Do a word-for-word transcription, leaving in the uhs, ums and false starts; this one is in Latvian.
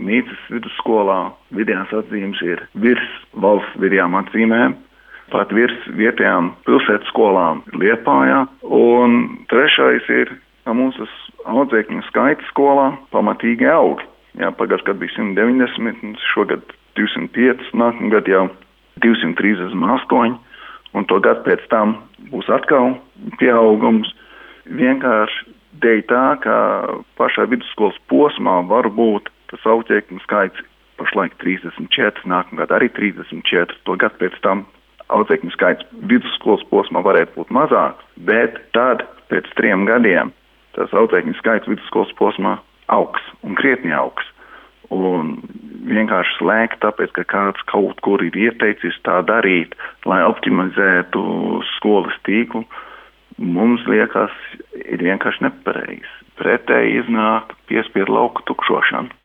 Mīcas vidusskolā vidējās atzīmes ir virs valsts vidējām atzīmēm, pat virs vietējām pilsētas skolām Liepājā. Un trešais ir, ka mūsu audzēkņu skaits skolā pamatīgi aug. Jā, pagājušajā gadā bija simt deviņdesmit, šogad divsimt pieci, nākamgad jau divsimt trīsdesmit astoņi, un to gadu pēc tam būs atkal pieaugums. Vienkārši dēļ tā, ka pašā vidusskolas posmā var būt tas audzēkņu skaits pašlaik trīsdesmit četri, nākamgad arī trīsdesmit četri, to gadu pēc tam audzēkņu skaits vidusskolas posmā varētu būt mazāk, bet tad pēc trim gadiem tas audzēkņu skaits vidusskolas posmā augs un krietni augs. Un vienkārši slēgt, tāpēc, ka kāds kaut kur ir ieteicis tā darīt, lai optimizētu skolas tīklu, mums liekas, ir vienkārši nepareizi. Pretēji iznāk piespiedu lauku tukšošana.